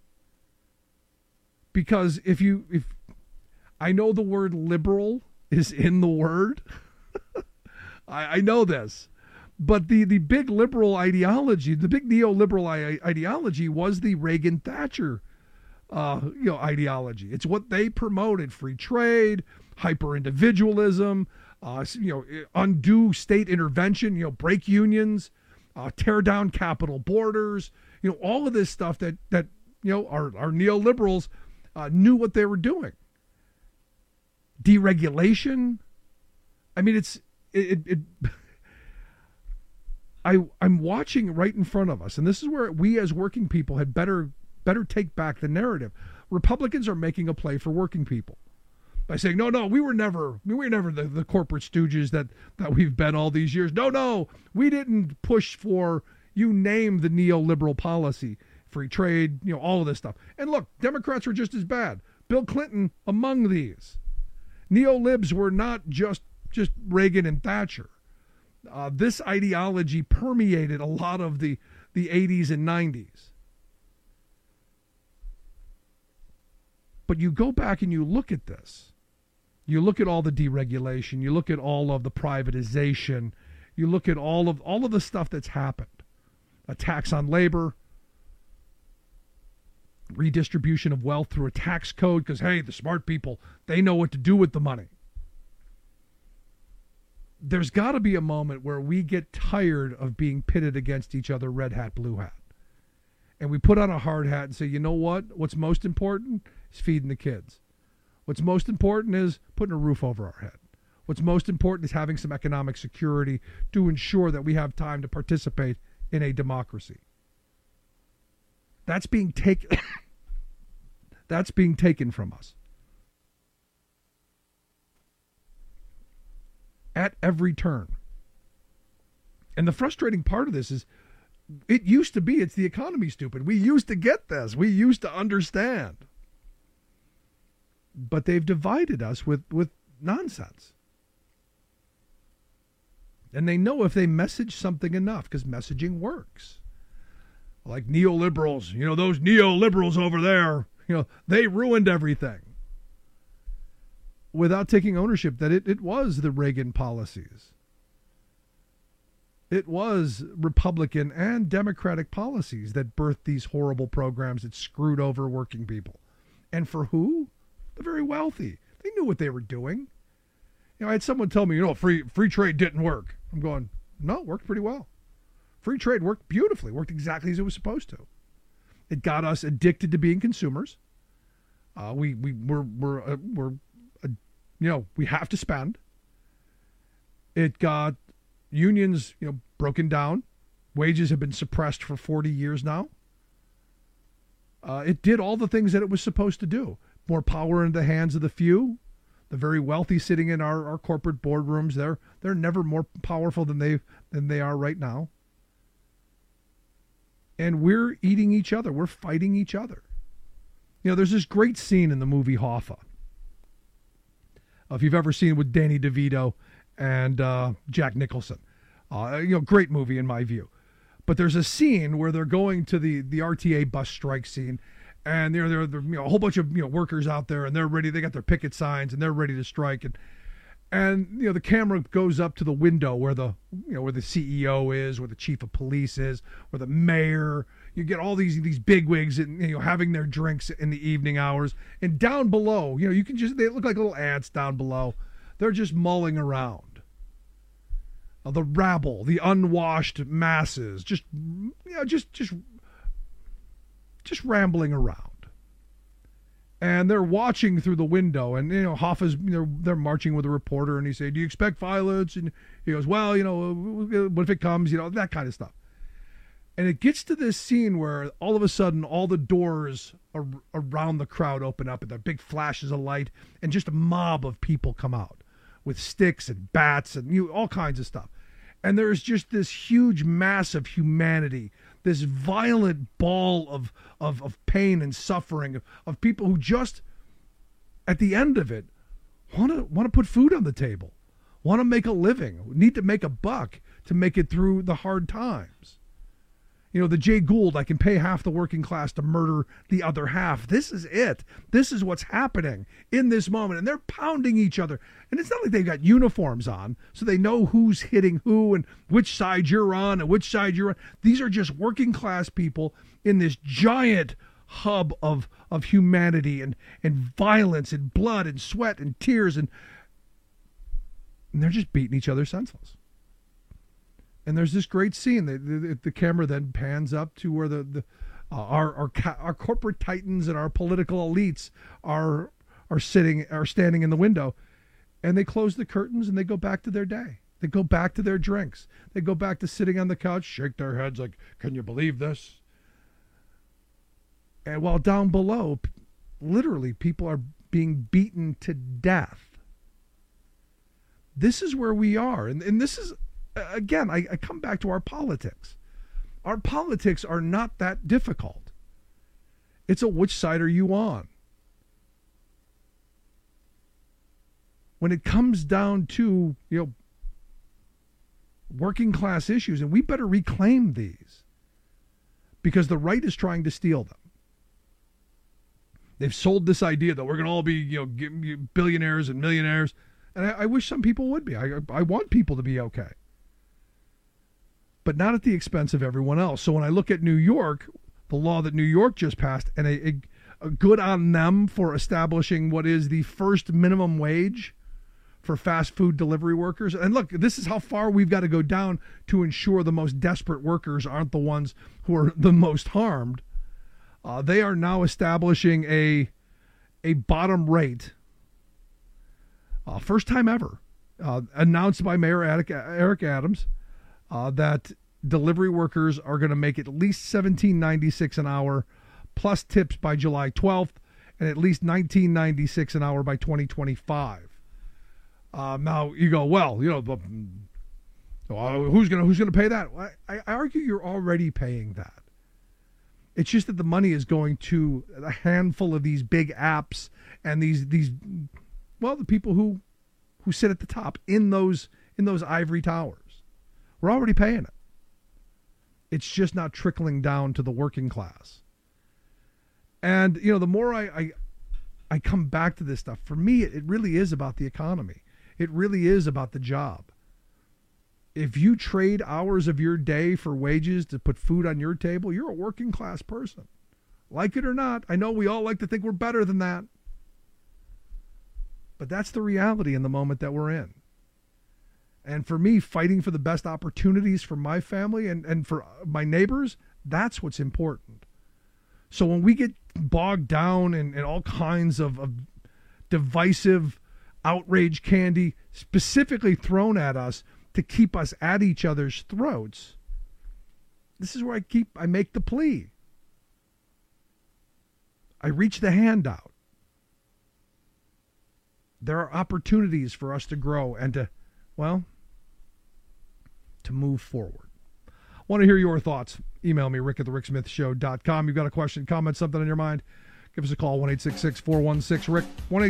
Because if I know the word liberal is in the word, I know this, but the big liberal ideology, the big neoliberal ideology was the Reagan-Thatcher ideology. It's what they promoted: free trade, hyper-individualism, undue state intervention, break unions, tear down capital borders, all of this stuff that our neoliberals knew what they were doing. Deregulation. I mean, I'm watching right in front of us, and this is where we as working people had better take back the narrative. Republicans are making a play for working people by saying, no, we were never the corporate stooges that we've been all these years. No, we didn't push for, you name the neoliberal policy, free trade, all of this stuff. And look, Democrats were just as bad. Bill Clinton among these. Neolibs were not just Reagan and Thatcher. This ideology permeated a lot of the 80s and 90s. But you go back and you look at this. You look at all the deregulation. You look at all of the privatization. You look at all of the stuff that's happened. A tax on labor, redistribution of wealth through a tax code, because, hey, the smart people, they know what to do with the money. There's got to be a moment where we get tired of being pitted against each other, red hat, blue hat. And we put on a hard hat and say, you know what? What's most important is feeding the kids. What's most important is putting a roof over our head. What's most important is having some economic security to ensure that we have time to participate in a democracy. That's being taken from us at every turn. And the frustrating part of this is, it used to be, it's the economy, stupid. We used to get this. We used to understand. But they've divided us with nonsense. And they know if they message something enough, because messaging works. Like neoliberals, those neoliberals over there, they ruined everything. Without taking ownership that it was the Reagan policies. It was Republican and Democratic policies that birthed these horrible programs that screwed over working people. And for who? The very wealthy. They knew what they were doing. I had someone tell me, free trade didn't work. I'm going, no, it worked pretty well. Free trade worked beautifully, worked exactly as it was supposed to. It got us addicted to being consumers. We have to spend. It got unions, broken down wages have been suppressed for 40 years now. It did all the things that it was supposed to do. More power in the hands of the few. The very wealthy sitting in our corporate boardrooms, they're never more powerful than they are right now. And we're eating each other. We're fighting each other. There's this great scene in the movie Hoffa. If you've ever seen it with Danny DeVito and Jack Nicholson. Great movie in my view. But there's a scene where they're going to the RTA bus strike scene, and there are a whole bunch of workers out there, and they're ready. They got their picket signs, and they're ready to strike. And the camera goes up to the window where the CEO is, where the chief of police is, where the mayor. You get all these bigwigs and having their drinks in the evening hours, and down below, you can they look like little ants down below. They're just mulling around. The rabble, the unwashed masses, just rambling around. And they're watching through the window, and Hoffa's they're marching with a reporter, and he said, "Do you expect violence?" And he goes, "Well, what if it comes?" That kind of stuff. And it gets to this scene where all of a sudden all the doors around the crowd open up, and there are big flashes of light, and just a mob of people come out with sticks and bats and all kinds of stuff. And there's just this huge mass of humanity, this violent ball of pain and suffering of people who just, at the end of it, want to put food on the table, want to make a living, need to make a buck to make it through the hard times. The Jay Gould, I can pay half the working class to murder the other half. This is it. This is what's happening in this moment. And they're pounding each other. And it's not like they've got uniforms on, so they know who's hitting who and which side you're on and which side you're on. These are just working class people in this giant hub of humanity and violence and blood and sweat and tears. And they're just beating each other senseless. And there's this great scene. The camera then pans up to where our corporate titans and our political elites are standing in the window, and they close the curtains and they go back to their day. They go back to their drinks. They go back to sitting on the couch, shake their heads like, "Can you believe this?" And while down below, literally, people are being beaten to death. This is where we are, and this is. Again, I come back to our politics. Our politics are not that difficult. It's a which side are you on? When it comes down to, working class issues, and we better reclaim these because the right is trying to steal them. They've sold this idea that we're going to all be, billionaires and millionaires. And I wish some people would be. I want people to be okay. But not at the expense of everyone else. So when I look at New York, the law that New York just passed, and a good on them for establishing what is the first minimum wage for fast food delivery workers. And look, this is how far we've got to go down to ensure the most desperate workers aren't the ones who are the most harmed. They are now establishing a bottom rate, first time ever, announced by Mayor Eric Adams, that delivery workers are going to make at least $17.96 an hour plus tips by July 12th and at least $19.96 an hour by 2025. Now you go, well, who's going to pay that? I argue you're already paying that. It's just that the money is going to a handful of these big apps and these the people who sit at the top in those ivory towers. We're already paying it. It's just not trickling down to the working class. And, the more I come back to this stuff, for me, it really is about the economy. It really is about the job. If you trade hours of your day for wages to put food on your table, you're a working class person. Like it or not, I know we all like to think we're better than that. But that's the reality in the moment that we're in. And for me, fighting for the best opportunities for my family and for my neighbors, that's what's important. So when we get bogged down in all kinds of divisive outrage candy specifically thrown at us to keep us at each other's throats, this is where I make the plea. I reach the hand out. There are opportunities for us to grow and to move forward. Want to hear your thoughts? Email me, rick@thericksmithshow.com. You've got a question, comment, something on your mind? Give us a call, 1-866-416-RICK,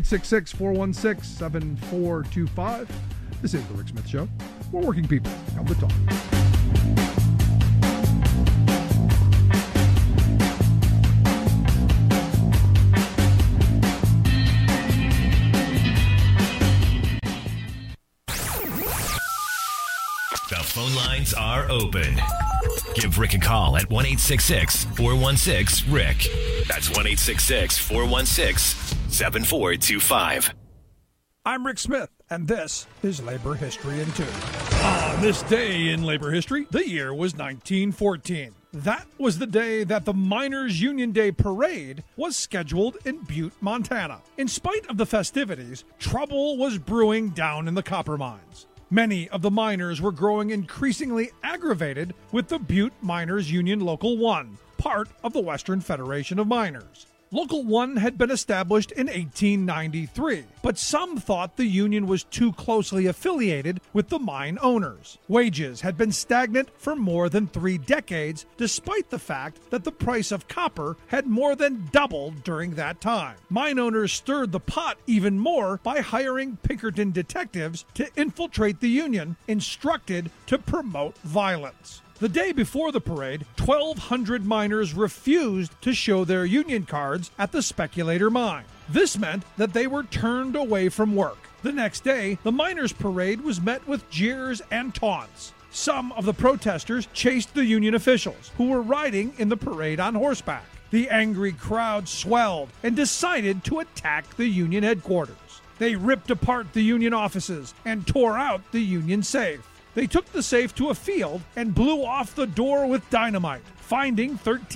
1-866-416-7425. This is The Rick Smith Show. We're working people. Come to talk. The phone lines are open. Give Rick a call at 1-866-416-RICK. That's 1-866-416-7425. I'm Rick Smith, and this is Labor History in 2. On this day in labor history, the year was 1914. That was the day that the Miners' Union Day Parade was scheduled in Butte, Montana. In spite of the festivities, trouble was brewing down in the copper mines. Many of the miners were growing increasingly aggravated with the Butte Miners Union Local 1, part of the Western Federation of Miners. Local 1 had been established in 1893, but some thought the union was too closely affiliated with the mine owners. Wages had been stagnant for more than 3 decades, despite the fact that the price of copper had more than doubled during that time. Mine owners stirred the pot even more by hiring Pinkerton detectives to infiltrate the union, instructed to promote violence. The day before the parade, 1,200 miners refused to show their union cards at the Speculator Mine. This meant that they were turned away from work. The next day, the miners' parade was met with jeers and taunts. Some of the protesters chased the union officials, who were riding in the parade on horseback. The angry crowd swelled and decided to attack the union headquarters. They ripped apart the union offices and tore out the union safe. They took the safe to a field and blew off the door with dynamite, finding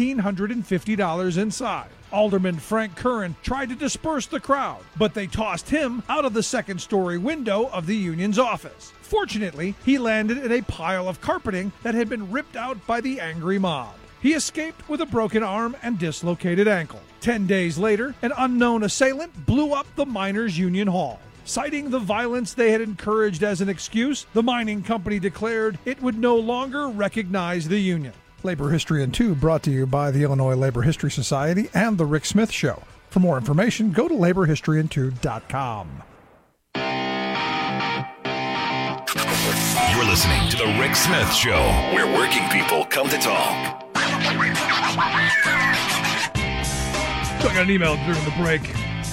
$1,350 inside. Alderman Frank Curran tried to disperse the crowd, but they tossed him out of the second-story window of the union's office. Fortunately, he landed in a pile of carpeting that had been ripped out by the angry mob. He escaped with a broken arm and dislocated ankle. 10 days later, an unknown assailant blew up the Miners' Union Hall. Citing the violence they had encouraged as an excuse, the mining company declared it would no longer recognize the union. Labor History in 2 brought to you by the Illinois Labor History Society and The Rick Smith Show. For more information, go to laborhistoryin2.com. You're listening to The Rick Smith Show, where working people come to talk. So I got an email during the break.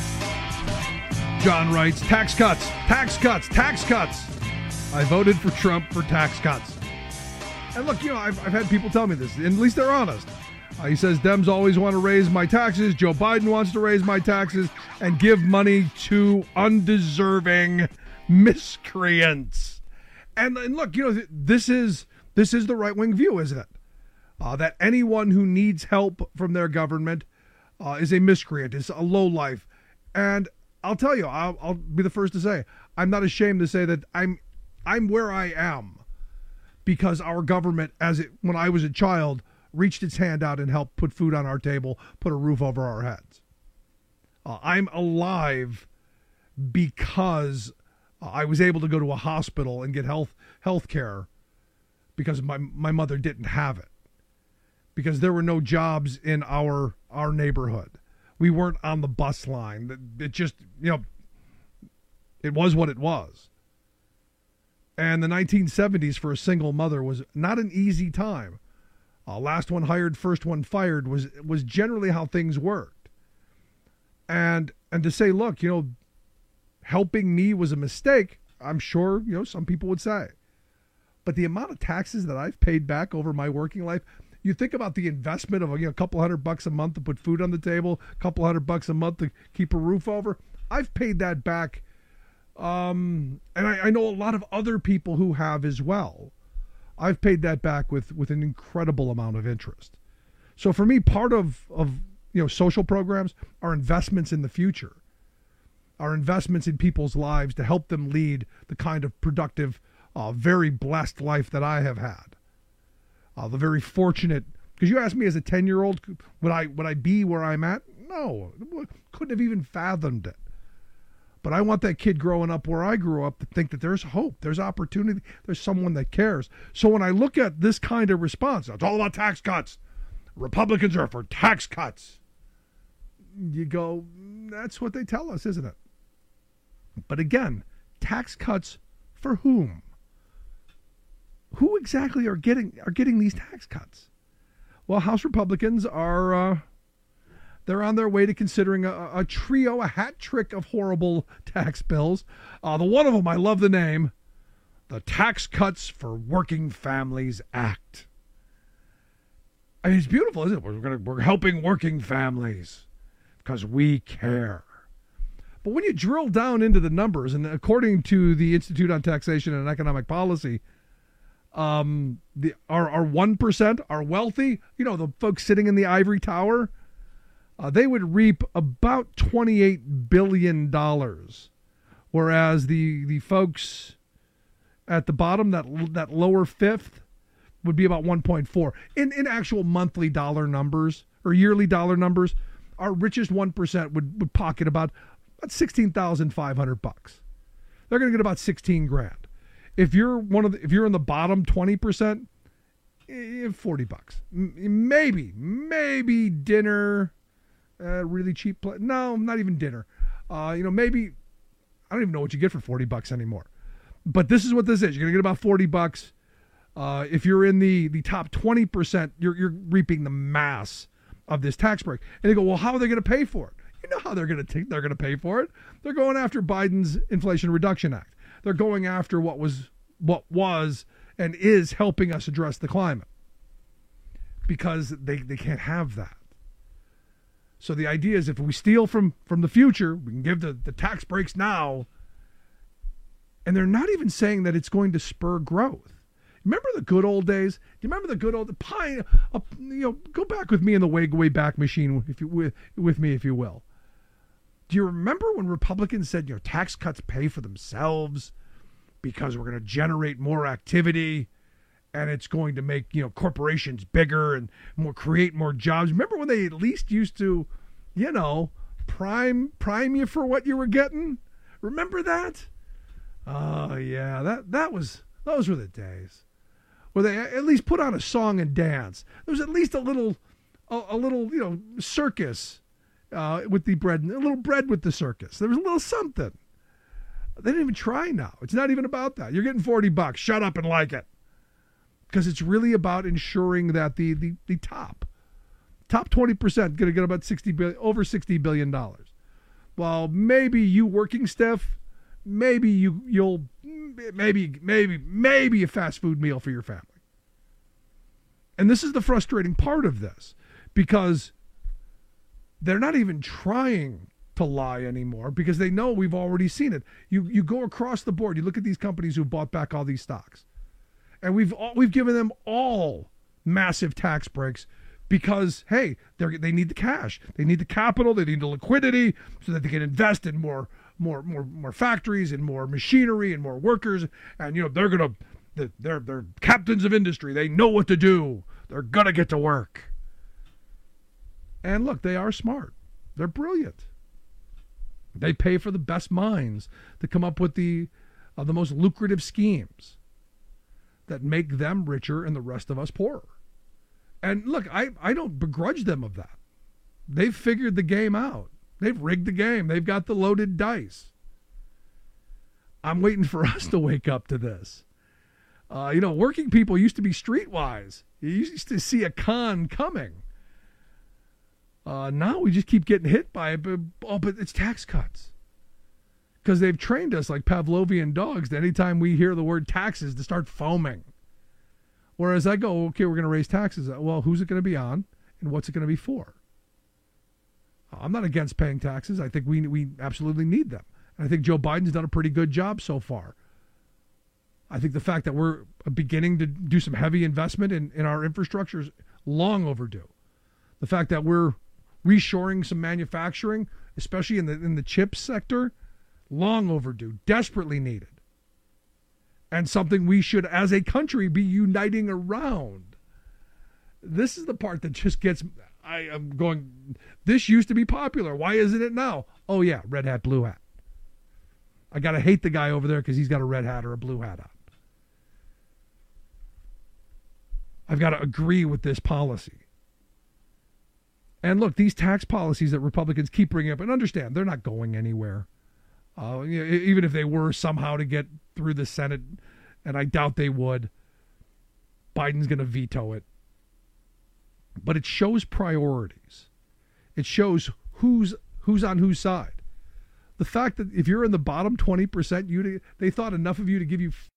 John writes, tax cuts, tax cuts, tax cuts. I voted for Trump for tax cuts. And look, I've had people tell me this, and at least they're honest. He says, Dems always want to raise my taxes. Joe Biden wants to raise my taxes and give money to undeserving miscreants. And look, this is the right-wing view, isn't it? That anyone who needs help from their government is a miscreant, is a lowlife. And I'll tell you, I'll be the first to say, I'm not ashamed to say that I'm where I am because our government, when I was a child, reached its hand out and helped put food on our table, put a roof over our heads. I'm alive because I was able to go to a hospital and get health care because my mother didn't have it, because there were no jobs in our neighborhood. We weren't on the bus line. It just, it was what it was. And the 1970s for a single mother was not an easy time. Last one hired, first one fired was generally how things worked. And to say, look, helping me was a mistake, I'm sure, some people would say. But the amount of taxes that I've paid back over my working life, you think about the investment of a couple $100 a month to put food on the table, a couple $100 a month to keep a roof over. I've paid that back, and I know a lot of other people who have as well. I've paid that back with an incredible amount of interest. So for me, part of social programs are investments in the future, are investments in people's lives to help them lead the kind of productive, very blessed life that I have had. The very fortunate, because you asked me as a 10-year-old, would I be where I'm at? No, couldn't have even fathomed it. But I want that kid growing up where I grew up to think that there's hope, there's opportunity, there's someone that cares. So when I look at this kind of response, it's all about tax cuts. Republicans are for tax cuts. You go, that's what they tell us, isn't it? But again, tax cuts for whom? Who exactly are getting these tax cuts? Well, House Republicans are they're on their way to considering a hat trick of horrible tax bills. The one of them, I love the name, the Tax Cuts for Working Families Act. I mean, it's beautiful, isn't it? We're helping working families because we care. But when you drill down into the numbers, and according to the Institute on Taxation and Economic Policy, our 1% are wealthy, the folks sitting in the ivory tower, they would reap about $28 billion, whereas the folks at the bottom, that lower fifth, would be about 1.4. In actual monthly dollar numbers or yearly dollar numbers, our richest 1% would pocket about $16,500. They're going to get about $16,000. If you're in the bottom 20%, $40. Maybe dinner, really cheap. No, not even dinner. Maybe I don't even know what you get for $40 anymore. But this is what this is. You're going to get about $40. If you're in the top 20%, you're reaping the mass of this tax break. And they go, well, how are they going to pay for it? You know how they're going to pay for it. They're going after Biden's Inflation Reduction Act. They're going after what was and is helping us address the climate, because they can't have that. So the idea is, if we steal from the future, we can give the tax breaks now. And they're not even saying that it's going to spur growth. Remember the good old days? Do you remember the good old pie? Go back with me in the way back machine, with me, if you will. Do you remember when Republicans said, tax cuts pay for themselves because we're going to generate more activity and it's going to make, corporations bigger and create more jobs? Remember when they at least used to, prime you for what you were getting? Remember that? Oh yeah, those were the days where they at least put on a song and dance. There was at least a little circus with the bread, a little bread with the circus. There was a little something. They didn't even try now. It's not even about that. You're getting $40. Shut up and like it. Because it's really about ensuring that the top 20% going to get about over $60 billion. Well, maybe you working stiff, maybe you'll maybe a fast food meal for your family. And this is the frustrating part of this, because they're not even trying to lie anymore, because they know we've already seen it. You go across the board, you look at these companies who bought back all these stocks, and we've given them all massive tax breaks because, hey, they need the cash, they need the capital, they need the liquidity so that they can invest in more factories and more machinery and more workers. And they're captains of industry. They know what to do. They're gonna get to work. And look, they are smart. They're brilliant. They pay for the best minds to come up with the most lucrative schemes that make them richer and the rest of us poorer. And look, I don't begrudge them of that. They've figured the game out. They've rigged the game. They've got the loaded dice. I'm waiting for us to wake up to this. Working people used to be streetwise. You used to see a con coming. Now we just keep getting hit by it. But it's tax cuts. Because they've trained us like Pavlovian dogs that anytime we hear the word taxes to start foaming. Whereas I go, okay, we're going to raise taxes. Well, who's it going to be on and what's it going to be for? I'm not against paying taxes. I think we absolutely need them. And I think Joe Biden's done a pretty good job so far. I think the fact that we're beginning to do some heavy investment in our infrastructure is long overdue. The fact that we're reshoring some manufacturing, especially in the chip sector, long overdue, desperately needed. And something we should, as a country, be uniting around. This is the part that just gets, I am going, this used to be popular. Why isn't it now? Oh, yeah, red hat, blue hat. I got to hate the guy over there because he's got a red hat or a blue hat on. I've got to agree with this policy. And look, these tax policies that Republicans keep bringing up, and understand, they're not going anywhere. Even if they were somehow to get through the Senate, and I doubt they would, Biden's going to veto it. But it shows priorities. It shows who's on whose side. The fact that if you're in the bottom 20%, they thought enough of you to give you